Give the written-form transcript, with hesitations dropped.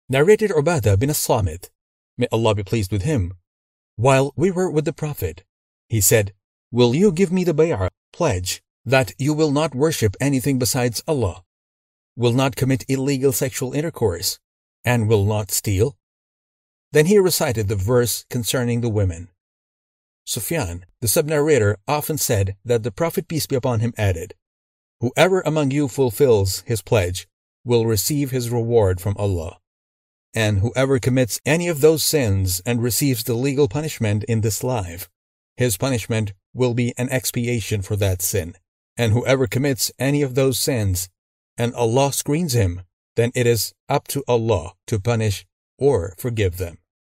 Narrated Ubadah bin as-Samit, may Allah be pleased with him, while we were with the Prophet, he said, "Will you give me the bay'ah, pledge, that you will not worship anything besides Allah, will not commit illegal sexual intercourse, and will not steal?" Then he recited the verse concerning the women. Sufyan, the sub-narrator, often said that the Prophet, peace be upon him, added, "Whoever among you fulfills his pledge will receive his reward from Allah. And whoever commits any of those sins and receives the legal punishment in this life, his punishment will be an expiation for that sin. And whoever commits any of those sins and Allah screens him, then it is up to Allah to punish or forgive them."